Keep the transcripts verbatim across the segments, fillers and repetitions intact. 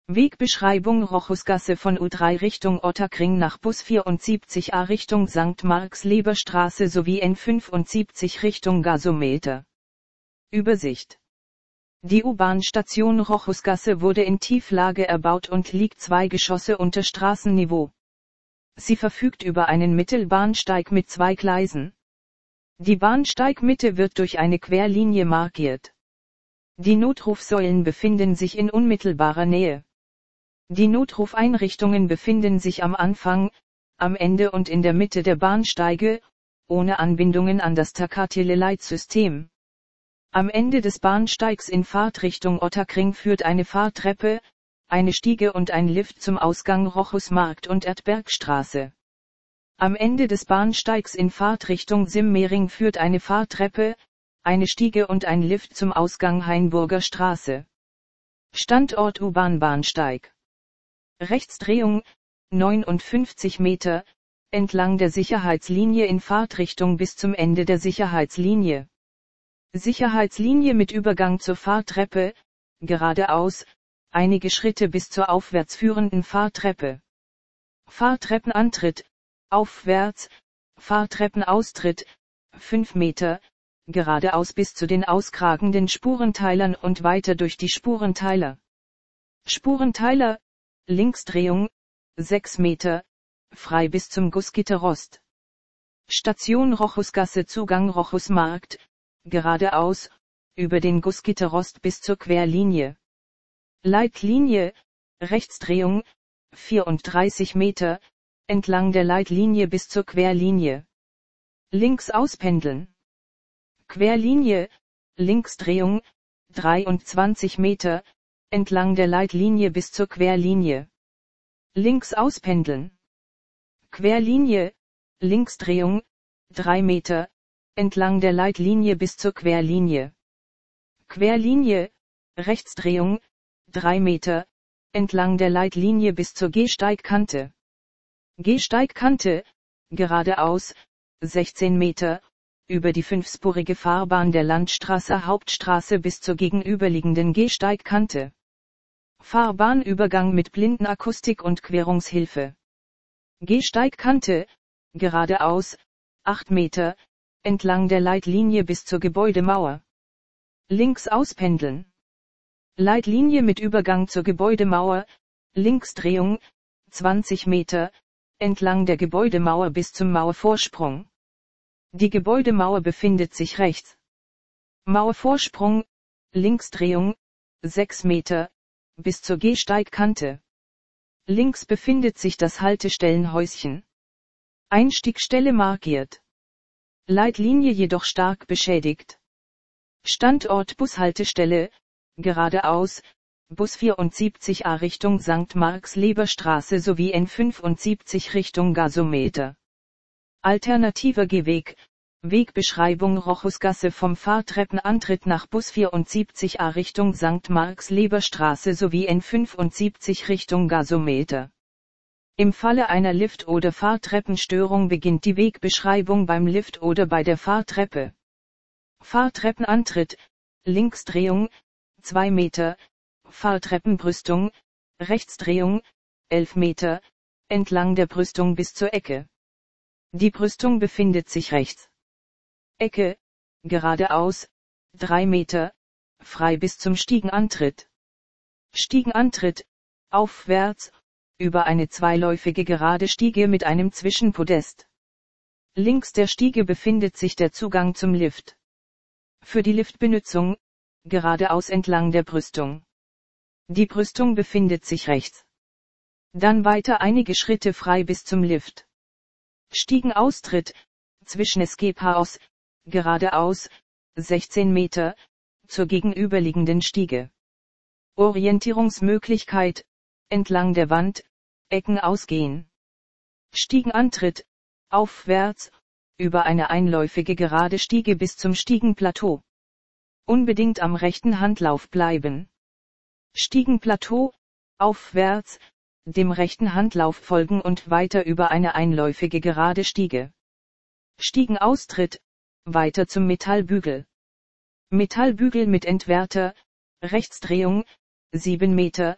Wegbeschreibung: Rochusgasse von U drei Richtung Ottakring nach Bus vierundsiebzig A Richtung Sankt Marx-Leber-Straße sowie N fünfundsiebzig Richtung Gasometer. Übersicht: Die U-Bahn-Station Rochusgasse wurde in Tieflage erbaut und liegt zwei Geschosse unter Straßenniveau. Sie verfügt über einen Mittelbahnsteig mit zwei Gleisen. Die Bahnsteigmitte wird durch eine Querlinie markiert. Die Notrufsäulen befinden sich in unmittelbarer Nähe. Die Notrufeinrichtungen befinden sich am Anfang, am Ende und in der Mitte der Bahnsteige, ohne Anbindungen an das Takatele-Leitsystem. Am Ende des Bahnsteigs in Fahrtrichtung Ottakring führt eine Fahrtreppe, eine Stiege und ein Lift zum Ausgang Rochusmarkt und Erdbergstraße. Am Ende des Bahnsteigs in Fahrtrichtung Simmering führt eine Fahrtreppe, eine Stiege und ein Lift zum Ausgang Hainburger Straße. Standort U-Bahn-Bahnsteig. Rechtsdrehung, neunundfünfzig Meter, entlang der Sicherheitslinie in Fahrtrichtung bis zum Ende der Sicherheitslinie. Sicherheitslinie mit Übergang zur Fahrtreppe, geradeaus, einige Schritte bis zur aufwärts führenden Fahrtreppe. Fahrtreppenantritt, aufwärts, Fahrtreppenaustritt, fünf Meter, geradeaus bis zu den auskragenden Spurenteilern und weiter durch die Spurenteiler. Spurenteiler, Linksdrehung, sechs Meter, frei bis zum Gussgitterrost. Station Rochusgasse Zugang Rochusmarkt, geradeaus, über den Gussgitterrost bis zur Querlinie. Leitlinie, Rechtsdrehung, vierunddreißig Meter, entlang der Leitlinie bis zur Querlinie. Links auspendeln. Querlinie, Linksdrehung, dreiundzwanzig Meter, entlang der Leitlinie bis zur Querlinie. Links auspendeln. Querlinie, Linksdrehung, drei Meter, entlang der Leitlinie bis zur Querlinie. Querlinie, Rechtsdrehung, drei Meter, entlang der Leitlinie bis zur Gehsteigkante. Gehsteigkante, geradeaus, sechzehn Meter, über die fünfspurige Fahrbahn der Landstraße Hauptstraße bis zur gegenüberliegenden Gehsteigkante. Fahrbahnübergang mit Blindenakustik und Querungshilfe. Gehsteigkante, geradeaus, acht Meter, entlang der Leitlinie bis zur Gebäudemauer. Links auspendeln. Leitlinie mit Übergang zur Gebäudemauer, Linksdrehung, zwanzig Meter, entlang der Gebäudemauer bis zum Mauervorsprung. Die Gebäudemauer befindet sich rechts. Mauervorsprung, Linksdrehung, sechs Meter, bis zur Gehsteigkante. Links befindet sich das Haltestellenhäuschen. Einstiegstelle markiert. Leitlinie jedoch stark beschädigt. Standort Bushaltestelle, geradeaus, Bus vierundsiebzig A Richtung Sankt Marx-Leber-Straße sowie N fünfundsiebzig Richtung Gasometer. Alternativer Gehweg, Wegbeschreibung Rochusgasse vom Fahrtreppenantritt nach Bus vierundsiebzig A Richtung Sankt Marx-Leber-Straße sowie N fünfundsiebzig Richtung Gasometer. Im Falle einer Lift- oder Fahrtreppenstörung beginnt die Wegbeschreibung beim Lift oder bei der Fahrtreppe. Fahrtreppenantritt, Linksdrehung, zwei Meter, Fahrtreppenbrüstung, Rechtsdrehung, elf Meter, entlang der Brüstung bis zur Ecke. Die Brüstung befindet sich rechts. Ecke, geradeaus, drei Meter, frei bis zum Stiegenantritt. Stiegenantritt, aufwärts, über eine zweiläufige gerade Stiege mit einem Zwischenpodest. Links der Stiege befindet sich der Zugang zum Lift. Für die Liftbenutzung, geradeaus entlang der Brüstung. Die Brüstung befindet sich rechts. Dann weiter einige Schritte frei bis zum Lift. Stiegenaustritt, zwischen Escape-Haus, geradeaus, sechzehn Meter, zur gegenüberliegenden Stiege. Orientierungsmöglichkeit, entlang der Wand, Ecken ausgehen. Stiegenantritt, aufwärts, über eine einläufige gerade Stiege bis zum Stiegenplateau. Unbedingt am rechten Handlauf bleiben. Stiegenplateau, aufwärts, dem rechten Handlauf folgen und weiter über eine einläufige gerade Stiege. Stiegenaustritt, weiter zum Metallbügel. Metallbügel mit Entwerter, Rechtsdrehung, sieben Meter,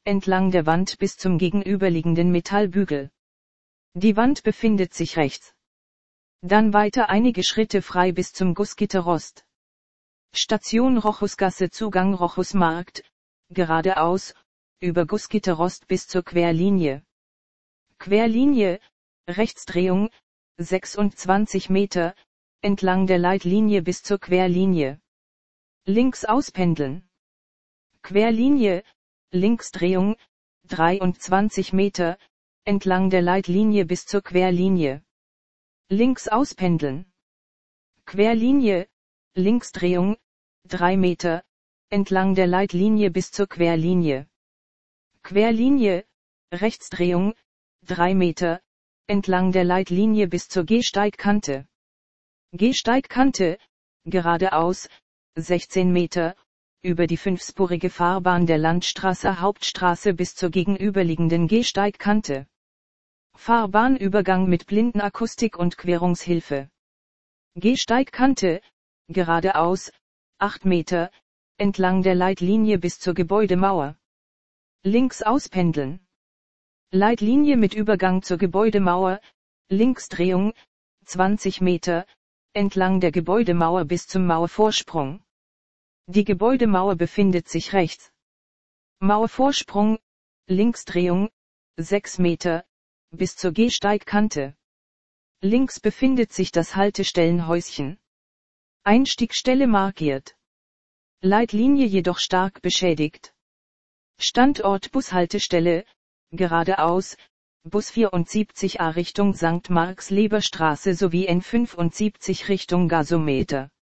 entlang der Wand bis zum gegenüberliegenden Metallbügel. Die Wand befindet sich rechts. Dann weiter einige Schritte frei bis zum Gussgitterrost. Station Rochusgasse, Zugang Rochusmarkt, geradeaus, über Gussgitterrost bis zur Querlinie. Querlinie, Rechtsdrehung, sechsundzwanzig Meter, entlang der Leitlinie bis zur Querlinie. Links auspendeln. Querlinie, Linksdrehung, dreiundzwanzig Meter, entlang der Leitlinie bis zur Querlinie. Links auspendeln. Querlinie, Linksdrehung, drei Meter, entlang der Leitlinie bis zur Querlinie. Querlinie, Rechtsdrehung, drei Meter, entlang der Leitlinie bis zur Gehsteigkante. Gehsteigkante, geradeaus, sechzehn Meter, über die fünfspurige Fahrbahn der Landstraße Hauptstraße bis zur gegenüberliegenden Gehsteigkante. Fahrbahnübergang mit Blindenakustik und Querungshilfe. Gehsteigkante, geradeaus, acht Meter, entlang der Leitlinie bis zur Gebäudemauer. Links auspendeln. Leitlinie mit Übergang zur Gebäudemauer, Linksdrehung, zwanzig Meter, entlang der Gebäudemauer bis zum Mauervorsprung. Die Gebäudemauer befindet sich rechts. Mauervorsprung, Linksdrehung, sechs Meter, bis zur Gehsteigkante. Links befindet sich das Haltestellenhäuschen. Einstiegstelle markiert. Leitlinie jedoch stark beschädigt. Standort Bushaltestelle, geradeaus, Bus vierundsiebzig a Richtung Sankt Marx-Leber-Straße sowie N fünfundsiebzig Richtung Gasometer.